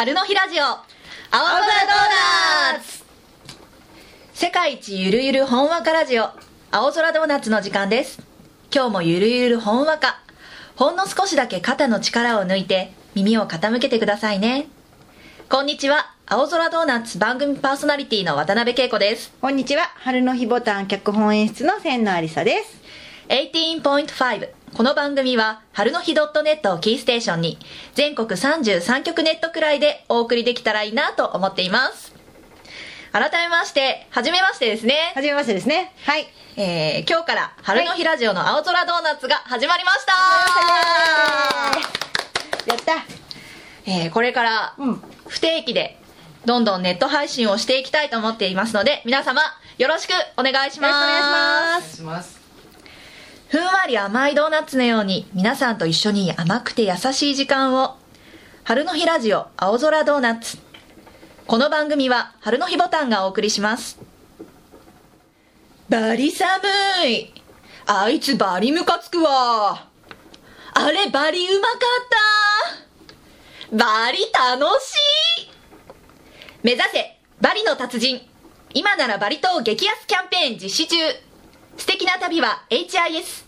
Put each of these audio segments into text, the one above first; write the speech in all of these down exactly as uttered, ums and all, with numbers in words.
春の日ラジオ青空ドーナツ。世界一ゆるゆるほんわかラジオ青空ドーナツの時間です。今日もゆるゆるほんわか、ほんの少しだけ肩の力を抜いて耳を傾けてくださいね。こんにちは、青空ドーナツ番組パーソナリティの渡辺恵子です。 こんにちは、春の日ボタン脚本演出の千野ありさです。 じゅうはちてんご、この番組は春の日 .net をキーステーションに全国さんじゅうさんきょくネットくらいでお送りできたらいいなと思っています。改めましてはじめましてですね。 はじめましてですね。はい、 えー、今日から春の日ラジオの青空ドーナツが始まりました、 はい、やった、 えー、これから不定期でどんどんネット配信をしていきたいと思っていますので、皆様よろしくお願いします。 よろしくお願いします。 ふんわり甘いドーナツのように皆さんと一緒に甘くて優しい時間を。春の日ラジオ青空ドーナツ。この番組は春の日ボタンがお送りします。バリ寒い、あいつバリムカつくわ、あれバリうまかった、バリ楽しい、目指せバリの達人、今ならバリ島激安キャンペーン実施中。素敵な旅は エイチアイエス。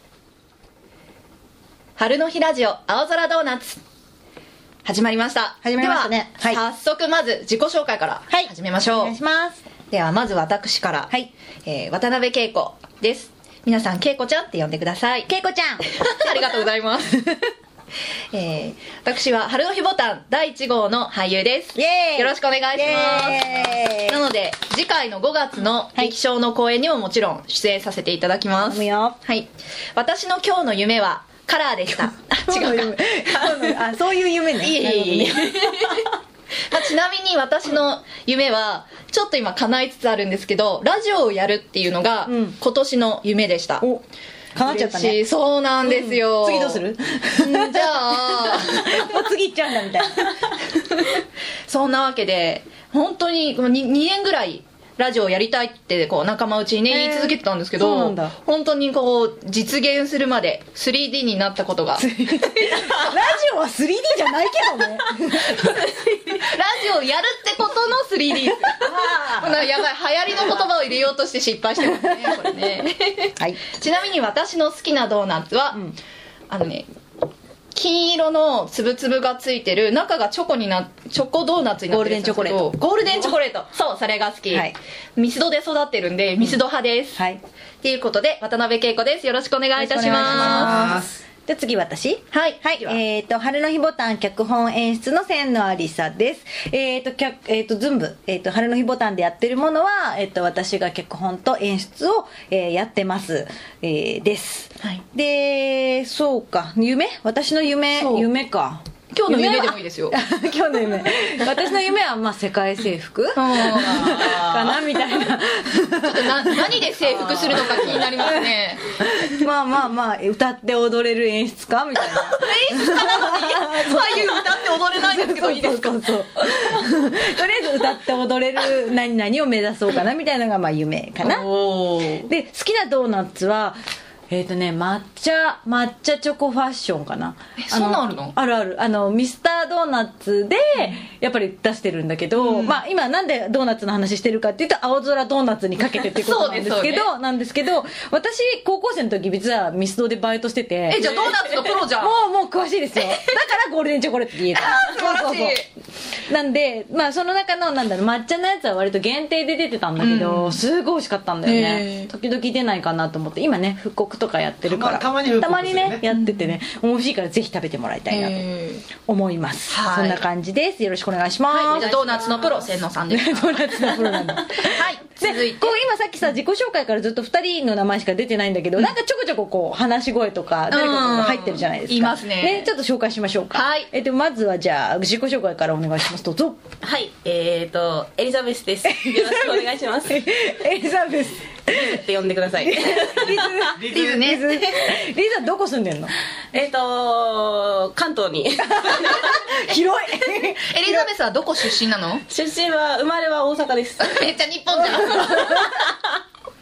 春の日ラジオ青空ドーナツ始まりました。 始まりましたね。 では、はい、早速まず自己紹介から始めましょう。 はい、お願いします。 ではまず私から、 はい、 えー、渡辺恵子です。皆さん恵子ちゃんって呼んでください。 恵子ちゃんありがとうございますえー、私は春の日ボタンだいいち号の俳優です。 イエーイ、 よろしくお願いします。なので次回のごがつの劇場の公演にももちろん出演させていただきます。 はい、 私の今日の夢はカラーでした。あ、違うかあ、そういう夢ね。 いえいえいえまあ、ちなみに私の夢はちょっと今叶いつつあるんですけど、ラジオをやるっていうのが今年の夢でした、うん、 お、叶っちゃったね。 そうなんですよ、 うん、次どうする？ んじゃあもう次行っちゃうんだみたいなそんなわけで本当に 2, にねんぐらいラジオをやりたいってこう仲間内にね、えー、言い続けてたんですけど、本当にこう実現するまで スリーディー になったことがラジオは スリーディー じゃないけどねラジオをやるってことの スリーディー ああやばい、流行りの言葉を入れようとして失敗してますねこれねはい、ちなみに私の好きなドーナツは、うん、あのね金色のつぶつぶがついてる、中がチョコになチョコドーナツになってるんですけど、ゴールデンチョコレート。ゴールデンチョコレート、そう、それが好き、はい、ミスドで育ってるんでミスド派です、うん、はい、っていうことで渡辺恵子です。よろしくお願いいたします。 で次私、 はい、 はい、えっ、ー、と春の日ボタン脚本演出の千野ありさです。えっ、ー、と脚えっ、ー、と全部えっ、と春の日ボタンでやってるものはえっ、と私が脚本と演出を、えー、やってます、えー、です。はい、でそうか、夢、私の夢夢か。 今日の夢でもいいですよ今日の夢私の夢はまあ世界征服かなみたいなちょっとな何で征服するのか気になりますねまあまあまあ歌って踊れる演出家みたいな演出家なのに俳優歌って踊れないんですけどいいですか。そうそうそうとりあえず歌って踊れる何々を目指そうかなみたいなのがまあ夢かな。で好きなドーナツはえーとね、抹茶抹茶チョコファッションかな。 え、そんなあるの？ あるある。あのミスタードーナツでやっぱり出してるんだけど、うん、まあ今なんでドーナツの話してるかっていうと青空ドーナツにかけてっていうことなんですけどね、なんですけど私高校生の時実はミスドでバイトしてて、 え、じゃあドーナツのプロじゃん。 もうもう詳しいですよ。だからゴールデンチョコレートって言えた。 素晴らしい。そうそうそうなんでまあその中のなんだろう抹茶のやつは割と限定で出てたんだけど、うん、すごい美味しかったんだよね。時々出ないかなと思って今ね復刻とかやってるからたまに、 たまにねやっててね、美味しいからぜひ食べてもらいたいなと思います。そんな感じです。よろしくお願いします。 はい、じゃあドーナツのプロ千野さんです。 ドーナツのプロなんだはい、続いてこう今さっきさ自己紹介からずっとふたりの名前しか出てないんだけど、うん、なんかちょこちょここう話し声とか誰かが入ってるじゃないですか。 いますね。 ね、ちょっと紹介しましょうか。 はい、 えっとまずはじゃあ自己紹介からお願いします。どうぞ。 はい、えーとエリザベスです。よろしくお願いしますエリザベスって呼んでください。リズリズね。 リズリズはどこ住んでんの？ えっと関東に広いエリザベスはどこ出身なの？ 出身は生まれは大阪です。 めっちゃ日本じゃん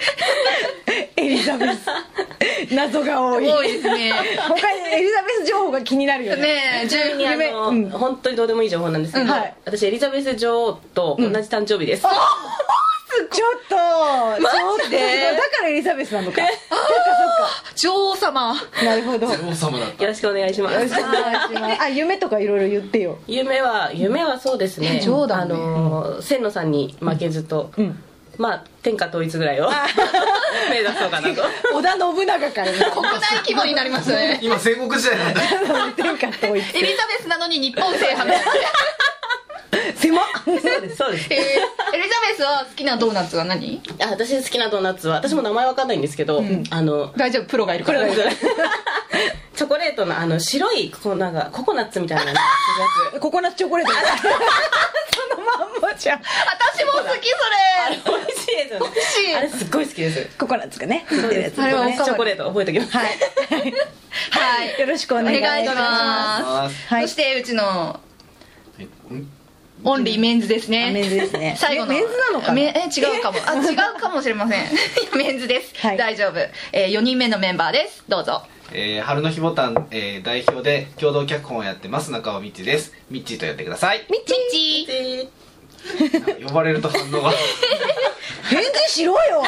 エリザベス謎が多い多いですね。 他にエリザベス情報が気になるよね。 ねえ、 ちなみにあの、 うん本当にどうでもいい情報なんですけど、 うんはい私エリザベス女王と同じ誕生日です、 ちょっとマジでちょっとだからエリザベスなのかそっか女王様。 そっかなるほど。よ王様だったよろしくお願いしますろしくお願いしますあ、夢とかいろいろ言ってよ。 夢は夢はそうですね、 女王だもんねあの千野さんに負けずと、 うんまあ天下統一ぐらいを目指そうかなと織田信長からね国内規模になりますね。 今戦国時代なんだ。 天下統一エリザベスなのに日本制覇みたいな。 狭っそうですそうですえーエリザベスは好きなドーナツは何？ あ私好きなドーナツは私も名前わかんないんですけど、あの大丈夫、プロがいるから。 チョコレートのあの白いこうなんかココナッツみたいなやつココナッツチョコレートそのまんまじゃん。 私も好きそあれ美味しいですよね。 美味しいあれすっごい好きです。 ココナッツがね入ってるやつあれはおかわりチョコレート覚えておきます。 はいれ。はい。 よろしくお願いしますお願いします。 はいそしてうちのえんオンリーメンズですね。 あメンズですね最後のメンズなのかなめえ違うかも。あ違うかもしれません。メンズです。 はい大丈夫。えー、よにんめのメンバーです。どうぞ。 えー、春の日ボタン、えー、代表で共同脚本をやってます中尾みっちです。みっちーと呼んでください。 みっちー。 で呼ばれると反応が返事しろよ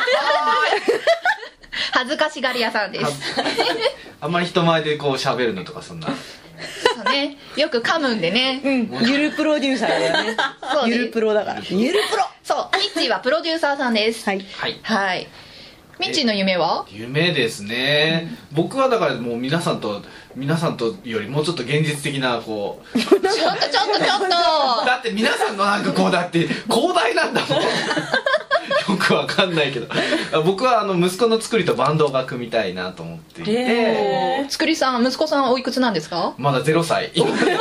恥ずかしがり屋さんです。 あんまり人前でこう喋るのとかそんな。 そうね。よく噛むんでね。 うんゆるプロデューサーだよねそうですゆるプロだからゆるプロそう。みっちーはプロデューサーさんです。 はいはい。 はい。みっちーの夢は？ 夢ですね、うん、僕はだからもう皆さんと皆さんとよりもうちょっと現実的なこうちょっとちょっとちょっと。 だって皆さんのなんかこうだって広大なんだもんよくわかんないけど僕はあの息子の作りとバンドが組みたいなと思っていて、 えー、つくりさん息子さんはおいくつなんですか？ まだゼロさい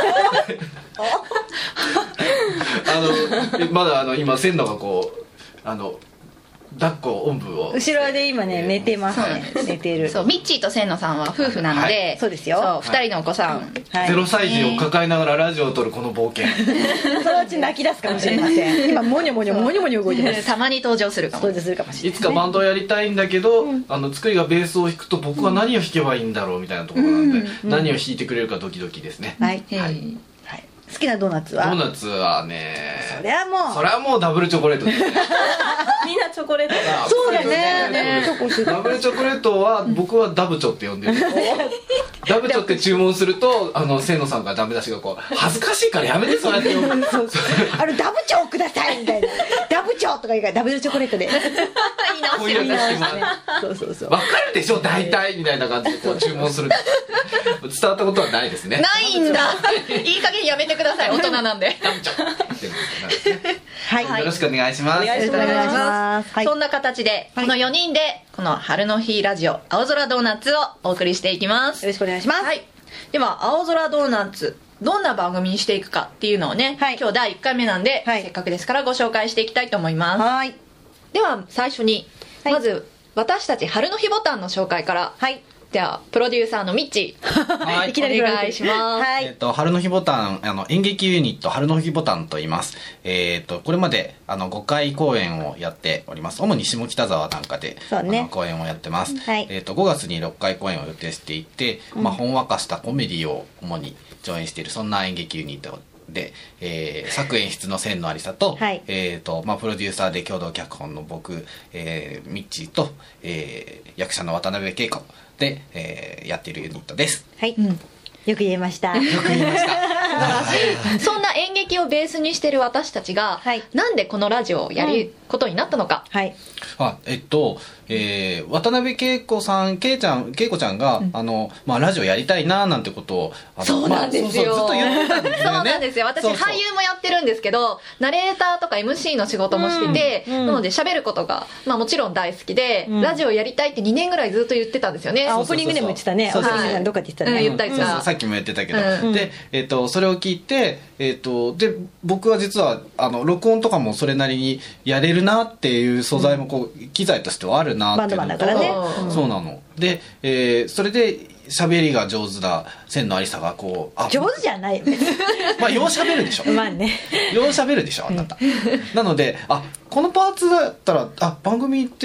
あのまだあの今線路がこうあの抱っこおんぶを後ろで今ね寝てますね寝てるそうミッチーと千野さんは夫婦なので、 はいそうですよそうふたりのお子さん、 はいゼロさい児を抱えながらラジオを撮るこの冒険そのうち泣き出すかもしれません今モニョモニョモニョモニョ動いてますたまに登場するかも。 登場するかもしれないいつかバンドをやりたいんだけど、あの作りがベースを弾くと僕は何を弾けばいいんだろうみたいなところなんで、何を弾いてくれるかドキドキですね。 はいはいはい好きなドーナツはドーナツはねそれはもうそれはもうダブルチョコレートですねみんなチョコレートがそうだねねチョコしてたダブルチョコレートは僕はダブチョって呼んでるダブチョって注文するとあの清野さんがダメ出しがこう恥ずかしいからやめてそうやって呼ぶそうそうあのダブチョくださいみたいなダブチョとか言うからダブルチョコレートで言い直こうしてるんだ。 いうのしてもらうそうそうそう分かるでしょ大体みたいな感じでこう注文する伝わったことはないですねないんだ。いい加減やめてください。大人なんで。 ダブチョって言ってますねはいよろしくお願いします。 お願いしよろしくお願いしますはいそんな形でこのよにんでこの春の日ラジオ青空ドーナツをお送りしていきます。 よろしくお願いしますはい。では青空ドーナツどんな番組にしていくかっていうのをね、 はい今日だいいっかいめなんで、 はいせっかくですからご紹介していきたいと思います。 はいでは最初に、 はいまず私たち春の日ボタンの紹介から。 はいではプロデューサーのミッチはいいきなりお願いします。 はいえっと、春の日ボタン、あの、演劇ユニット、春の日ボタンと言います。えっと、これまで、あの、ごかい公演をやっております。主に下北沢なんかで、 そうねあの公演をやってます。 はいえっと、ごがつにろっかい公演を予定していて、まあ、ほんわかしたコメディを主に上演している、そんな演劇ユニットで、えー、作演出の千野有沙と、 はいえっと、まあ、プロデューサーで共同脚本の僕、えー、ミッチーと、えー、役者の渡辺恵子で、えー、やっているユニットです。 はいよく言えましたよく言いました。 そんな演劇をベースにしてる私たちが、 はいなんでこのラジオをやることになったのか、 はいあえっと、えー、渡辺恵子さん、恵ちゃん、恵子ちゃんが、うん、あの、まあ、ラジオやりたいななんてことを、あのそうなんですよ、 まあ、そうそうずっと言ってたんですよね。 そうなんですよ。私そうそう俳優もやってるんですけど、ナレーターとか エムシー の仕事もしてて、うんうん、なので喋ることが、まあ、もちろん大好きで、うん、ラジオやりたいってにねんぐらいずっと言ってたんですよね。 あ、オープニングでも言ってたね。オープニングでどっかで言ってたね。 うん、言った言った、 そうそうさっきも言ってたけど、 うん、 で、えっと、それを聞いて、えっと、で、僕は実は、あの、録音とかもそれなりにやれるなっていう素材もこう、機材としてはあるなっていうのと、 バンドマンだからね、そうなの。で、えー、それで、喋りが上手な千野有沙がこう、あ、 上手じゃないよ。 まあ、よう喋るでしょ。 まあね。 よう喋るでしょ、あなた。なので、あ、このパーツだったら、あ、番組って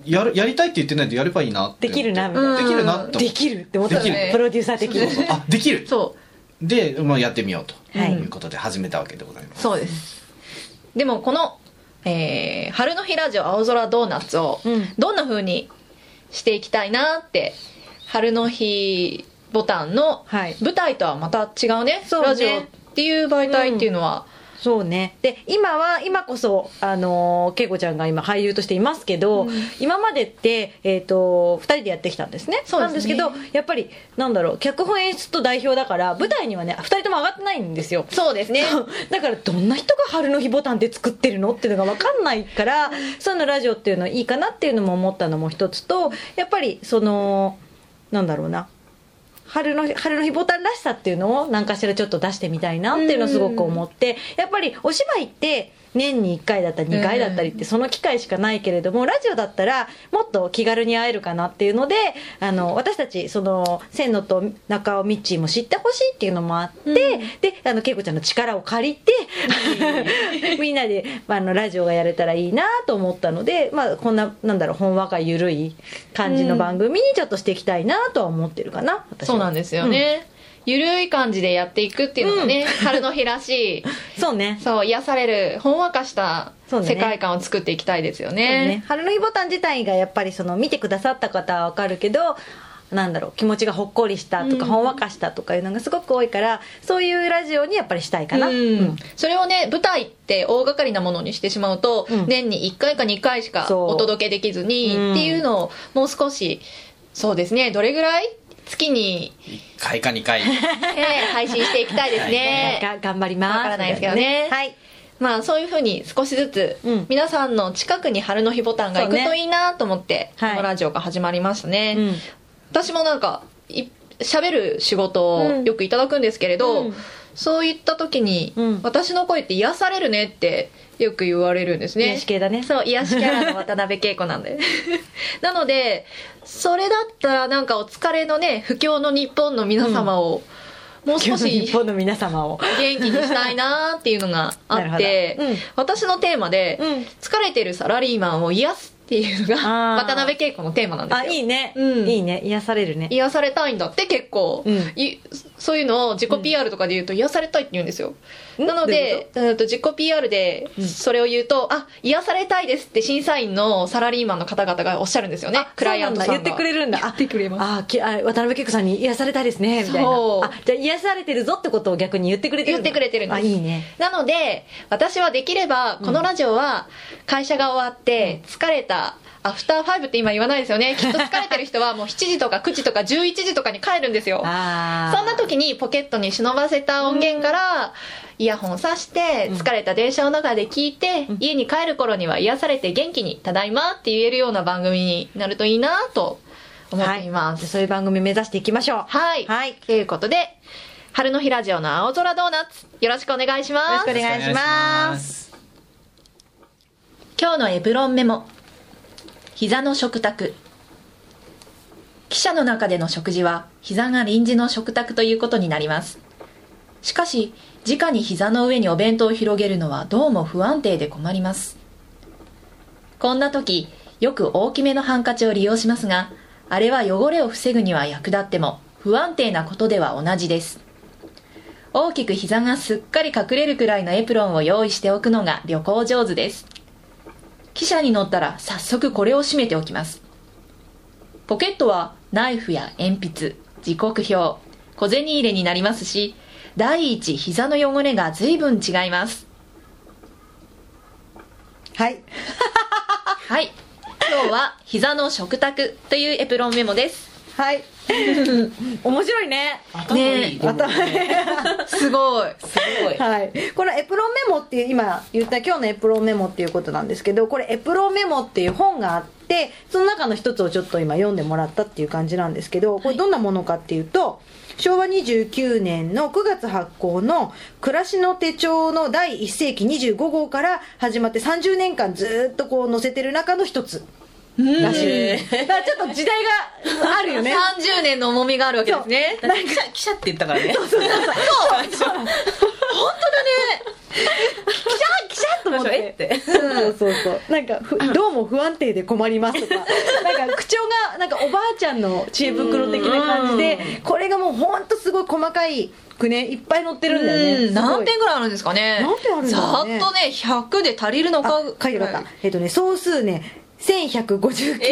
やるやりたいって言ってないとやればいいなってできるなみたいな、 できるなってできるって思ったできねるプロデューサー的に。 あできるそうで、まあ、やってみようとはいいうことで始めたわけでございます。 そうです。でもこの、えー春の日ラジオ青空ドーナツをうんどんな風にしていきたいなって、春の日ボタンのはい舞台とはまた違うね、 そうねラジオっていう媒体っていうのは、 そうね。で今は今こそあの恵子ちゃんが今俳優としていますけど、 うん今までってえっ、とふたりでやってきたんですね。 そうですねなんですけどやっぱりなんだろう脚本演出と代表だから舞台にはねふたりとも上がってないんですよ。 そうですね。 だからどんな人が春の日ボタンで作ってるのっていうのが分かんないからそういうのラジオっていうのはいいかなっていうのも思ったのも一つと、やっぱりそのなんだろうな春の春の日ボタンらしさっていうのを何かしらちょっと出してみたいなっていうのをすごく思って、やっぱりお芝居って年にいっかいだったりにかいだったりってその機会しかないけれども、ラジオだったらもっと気軽に会えるかなっていうので、あの私たちその千野と中尾ミッチーも知ってほしいっていうのもあって、 うんであの恵子ちゃんの力を借りてみんなで、まあ、あのラジオがやれたらいいなと思ったので、まあ、こんななんだろうほんわかゆるい感じの番組にちょっとしていきたいなとは思ってるかな、私は。 そうなんですよね、ゆるい感じでやっていくっていうのがね、 うん春の日らしいそうねそう癒されるほんわかしたそうだね世界観を作っていきたいですよそうね。 ね春の日ボタン自体がやっぱりその見てくださった方は分かるけど、なんだろう気持ちがほっこりしたとか、 うんほんわかしたとかいうのがすごく多いから、そういうラジオにやっぱりしたいかな、 うんうんそれをね舞台って大掛かりなものにしてしまうと、 うん年にいっかいかにかいしかそうお届けできずに、 うんっていうのをもう少しそうですねどれぐらい月に、 いっかいかにかいえー配信していきたいですね。 が頑張りますわからないですけどねはいまあそういうふうに少しずつ、 うん皆さんの近くに春の日ボタンが行くといいなと思って、 そうねこのラジオが始まりましたね、 うん私もなんかい喋る仕事をよくいただくんですけれど、 うんそういった時に、 うん私の声って癒されるねってよく言われるんですね。 癒し系だね。 そう癒しキャラの渡辺恵子なんでなのでそれだったらなんかお疲れのね不況の日本の皆様を、もう少し日本の皆様を元気にしたいなっていうのがあなるほどって、 うん私のテーマで、 うん疲れてるサラリーマンを癒すっていうのがあー渡辺恵子のテーマなんですよ。 あいいね、 うんいいね癒されるね。 癒されたいんだって結構、 うんいそういうのを自己 ピーアール とかで言うと癒されたいって言うんですよ、 うんなのでうんと自己 ピーアール でそれを言うと、あ癒されたいですって審査員のサラリーマンの方々がおっしゃるんですよね。クライアントさんがそうなんだ言ってくれるんだ。 言ってくれます。 あきあ渡辺恵子さんに癒されたいですねみたいな。 そうあじゃあ癒されてるぞってことを逆に言ってくれてるんだ。 言ってくれてるんです。 あいいね。 なので私はできればこのラジオは会社が終わって疲れた、アフターファイブって今言わないですよね。きっと疲れてる人はもうしちじとかくじとかじゅういちじとかに帰るんですよ。 あそんな時にポケットに忍ばせた音源からイヤホンをさして疲れた電車の中で聞いて、家に帰る頃には癒されて元気にただいまって言えるような番組になるといいなと思っています。 はい、そういう番組目指していきましょう。 はい、 はい、 ということで春の日ラジオの青空ドーナツよろしくお願いします。 よろしくお願いします。 今日のエプロンメモ、膝の食卓。汽車の中での食事は膝が臨時の食卓ということになります。しかし直に膝の上にお弁当を広げるのはどうも不安定で困ります。こんな時よく大きめのハンカチを利用しますが、あれは汚れを防ぐには役立っても不安定なことでは同じです。大きく膝がすっかり隠れるくらいのエプロンを用意しておくのが旅行上手です。汽車に乗ったら早速これを締めておきます。ポケットはナイフや鉛筆、時刻表、小銭入れになりますし、第一膝の汚れが随分違います。 はいはい、今日は膝の食卓というエプロンメモです。 はい面白いね。 頭いい、 ね頭すごいすごい。 はい、このエプロンメモっていう今言った今日のエプロンメモっていうことなんですけど、これエプロンメモっていう本があって、その中の一つをちょっと今読んでもらったっていう感じなんですけど、これどんなものかっていうと、しょうわにじゅうきゅうねんのくがつ発行の暮らしの手帳のだいいっせいきにじゅうごごうから始まってさんじゅうねんかんずっとこう載せてる中の一つらしい。だからちょっと時代があるよね。 さんじゅうねんの重みがあるわけですね。 だって記者記者って言ったからね。 そうそうそうそう本当だね。記者記者と思ってえってそうそうそうなんかふどうも不安定で困りますとかなんか口調がなんかおばあちゃんの知恵袋的な感じで、これがもうほんとすごい細かいくねいっぱい載ってるんだよね。 うん何点ぐらいあるんですかね。 何点あるんだろうね。 ざーっとねひゃくで足りるのか。 あ書いてなかった。えっとね総数ねせんひゃくごじゅうきゅう、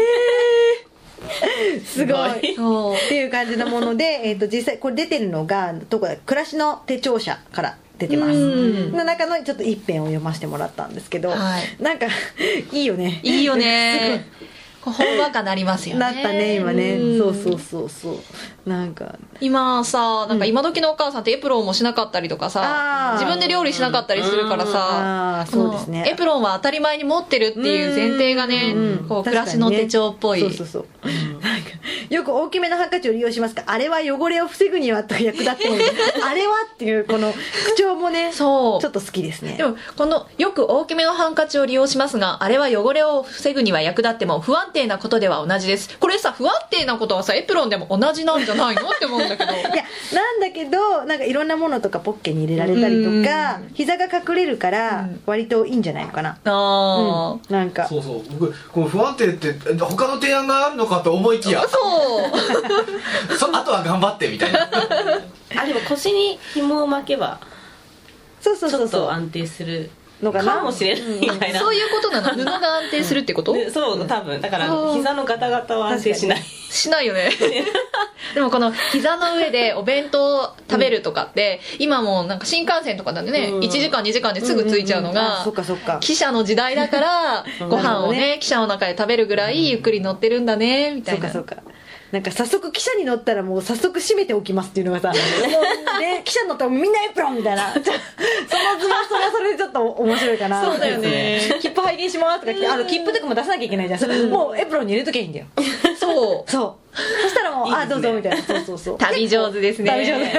えー、すごいそうっていう感じのもので、えー、と実際これ出てるのがどこだ暮らしの手帳社から出てます。 うんの中のちょっと一編を読ませてもらったんですけど、 はいなんかいいよね。 いいよねこうほんわかなりますよね。 なったね今ね、 うんそうそうそうそうなんか今さなんか今時のお母さんってエプロンもしなかったりとかさ、 あー自分で料理しなかったりするからさ、 あーそうですねこのエプロンは当たり前に持ってるっていう前提がね、 うんこう暮らしの手帳っぽい、 そうそうそう、なんかよく大きめのハンカチを利用しますが、あれは汚れを防ぐにはと役立ってもあれはっていうこの口調もねそうちょっと好きですね。 でもこのよく大きめのハンカチを利用しますがあれは汚れを防ぐには役立っても不安定なことでは同じです。これさ不安定なことはさエプロンでも同じなんじゃないのって思うんだけどいやなんだけどなんかいろんなものとかポッケに入れられたりとか膝が隠れるから割といいんじゃないのかな。 あうん、なんかそうそう僕この不安定って他の提案があるのかと思いきやあそうそあとは頑張ってみたいなあでも腰に紐を巻けばそうそうちょっそうそうと安定するのかなかもしれないみたいな、 そういうことなの。布が安定するってこと？ でそう多分だからあー膝のガタガタは安定しない。 しないよねでもこの膝の上でお弁当を食べるとかって、うん、今もなんか新幹線とかなんでね、うん、いちじかんにじかんですぐ着いちゃうのが、 そっかそっか汽車の時代だからご飯をね汽車の中で食べるぐらいゆっくり乗ってるんだねみたいな。 そうかそうか。なんか早速汽車に乗ったらもう早速閉めておきますっていうのがさもうで汽車に乗ったらみんなエプロンみたいなその図はそれはそれでちょっと面白いかな。 そうだよね切符拝見しますとかあの切符とかも出さなきゃいけないじゃん、うん、もうエプロンに入れときゃいいんだよ。 そうそうそしたらもういいですねあどうぞみたいな。そうそうそう旅上手ですね。 旅上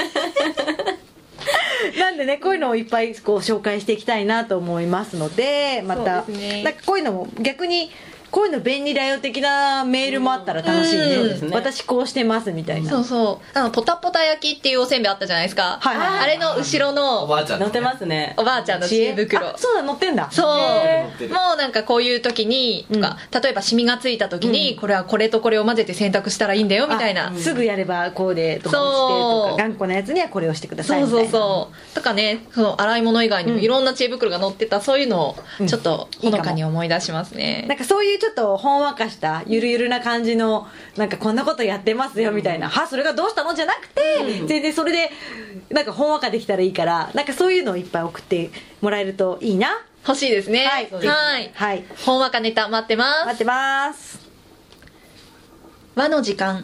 手なんでねこういうのをいっぱいこう紹介していきたいなと思いますのでまた、 そうですね、 なんかこういうのも逆にこういうの便利だよ的なメールもあったら楽しいね、 うんうん、私こうしてますみたいな。 そうそうあのポタポタ焼きっていうおせんべいあったじゃないですか、 はいはいはい、 あれの後ろのおばあちゃんの、ね、 乗ってますね。 おばあちゃんの知恵袋。 あそうだ載ってんだ。 そう乗ってるもうなんかこういう時にとか、うん、例えばシミがついた時に、うん、これはこれとこれを混ぜて洗濯したらいいんだよみたいな、 すぐやればこうでとかしてとか頑固なやつにはこれをしてくださいみたいな。 そうそうそうとかねその洗い物以外にもいろんな知恵袋が載ってた、そういうのをちょっとほのかに思い出しますね、 うん、なんかそういうちょっとほんわかしたゆるゆるな感じのなんかこんなことやってますよみたいな、はそれがどうしたのじゃなくて、うん、全然それでなんかほんわかできたらいいからなんかそういうのをいっぱい送ってもらえるといいな。 欲しいですね。 はいはい、 はい、 ほんわかネタ待ってます。 待ってます。 和の時間。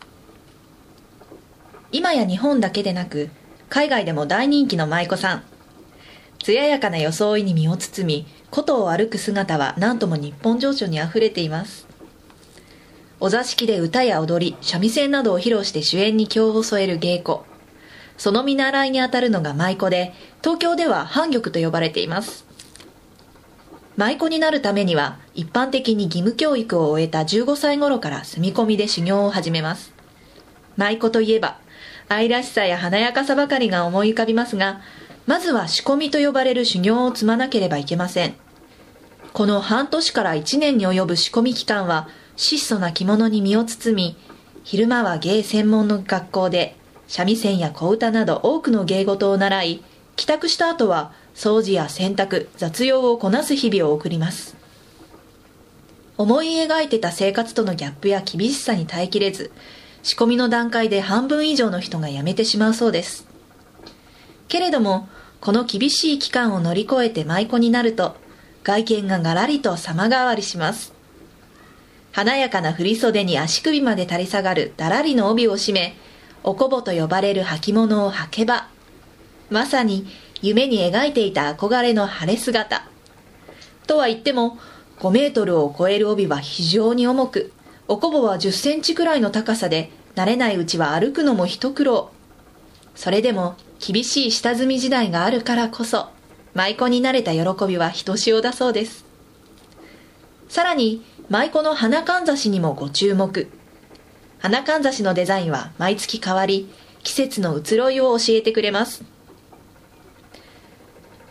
今や日本だけでなく海外でも大人気の舞妓さん。艶やかな装いに身を包み琴を歩く姿は何とも日本情緒にあふれています。お座敷で歌や踊り三味線などを披露して主演に興を添える芸妓、その見習いにあたるのが舞妓で東京では半玉と呼ばれています。舞妓になるためには一般的に義務教育を終えたじゅうごさい頃から住み込みで修行を始めます。舞妓といえば愛らしさや華やかさばかりが思い浮かびますが、まずは仕込みと呼ばれる修行を積まなければいけません。この半年からいちねんに及ぶ仕込み期間は質素な着物に身を包み、昼間は芸専門の学校で三味線や小唄など多くの芸事を習い、帰宅した後は掃除や洗濯、雑用をこなす日々を送ります。思い描いてた生活とのギャップや厳しさに耐えきれず、仕込みの段階で半分以上の人が辞めてしまうそうです。けれどもこの厳しい期間を乗り越えて舞妓になると外見がガラリと様変わりします。華やかな振袖に足首まで垂れ下がるだらりの帯を締め、おこぼと呼ばれる履物を履けばまさに夢に描いていた憧れの晴れ姿とは言っても、ごメートルを超える帯は非常に重く、おこぼはじゅっセンチくらいの高さで慣れないうちは歩くのも一苦労。それでも厳しい下積み時代があるからこそ舞妓になれた喜びはひとしおだそうです。さらに舞妓の花かんざしにもご注目。花かんざしのデザインは毎月変わり、季節の移ろいを教えてくれます。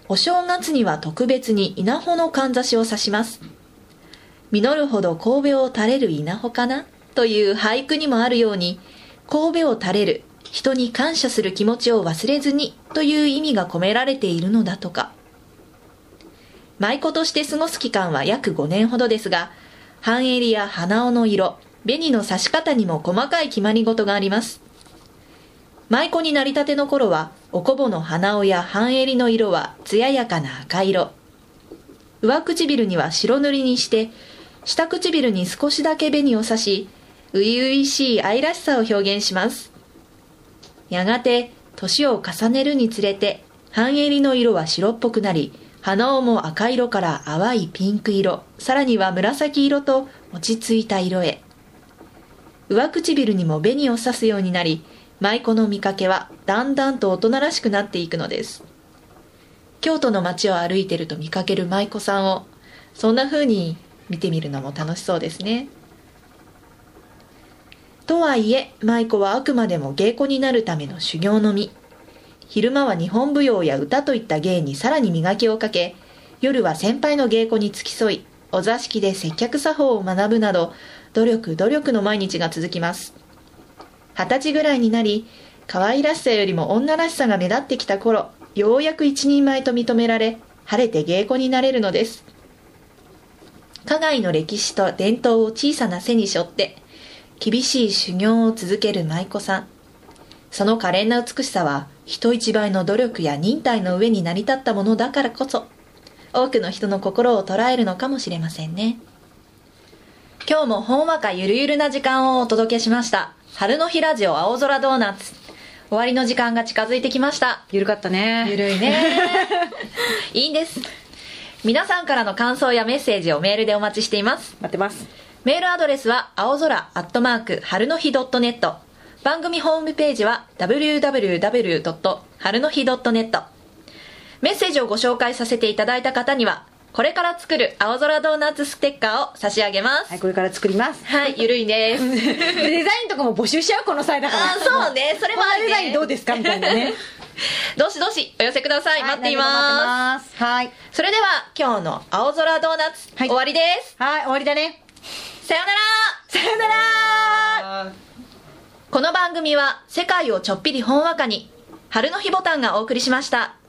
お正月には特別に稲穂のかんざしを刺します。実るほど神戸を垂れる稲穂かなという俳句にもあるように、神戸を垂れる、人に感謝する気持ちを忘れずにという意味が込められているのだとか。舞妓として過ごす期間は約ごねんほどですが、半襟や鼻緒の色、紅の刺し方にも細かい決まり事があります。舞妓になりたての頃は、おこぼの鼻緒や半襟の色は艶やかな赤色。上唇には白塗りにして、下唇に少しだけ紅を刺し、初々しい愛らしさを表現します。やがて、年を重ねるにつれて、半襟の色は白っぽくなり、鼻緒も赤色から淡いピンク色、さらには紫色と落ち着いた色へ。上唇にも紅を刺すようになり、舞妓の見かけはだんだんと大人らしくなっていくのです。京都の街を歩いてると見かける舞妓さんを、そんな風に見てみるのも楽しそうですね。とはいえ、舞妓はあくまでも芸妓になるための修行の身。昼間は日本舞踊や歌といった芸にさらに磨きをかけ、夜は先輩の芸妓に付き添い、お座敷で接客作法を学ぶなど、努力努力の毎日が続きます。二十歳ぐらいになり、可愛らしさよりも女らしさが目立ってきた頃、ようやく一人前と認められ、晴れて芸妓になれるのです。花街の歴史と伝統を小さな背に背負って、厳しい修行を続ける舞妓さん。その可憐な美しさは、人一倍の努力や忍耐の上に成り立ったものだからこそ、多くの人の心を捉えるのかもしれませんね。今日もほんわかゆるゆるな時間をお届けしました。春の日ラジオ青空ドーナツ。終わりの時間が近づいてきました。 ゆるかったね。 ゆるいね。いいんです。皆さんからの感想やメッセージをメールでお待ちしています。 待ってます。 メールアドレスは青空アットマーク春の日 .net。番組ホームページは ダブリューダブリューダブリュードットはるのひドットネット。メッセージをご紹介させていただいた方には、これから作る青空ドーナツステッカーを差し上げます。 はい、これから作ります。 はい、ゆるいです。 デザインとかも募集しちゃうこの際だから。 あ、そうね、それもあるね。 このデザインどうですかみたいなね。 どしどしお寄せください。はい、待っています。 はい。 それでは今日の青空ドーナツ、はい、終わりです。 はい、終わりだね。 さようなら。 さようなら。 この番組は世界をちょっぴりほんわかに、春の日ボタンがお送りしました。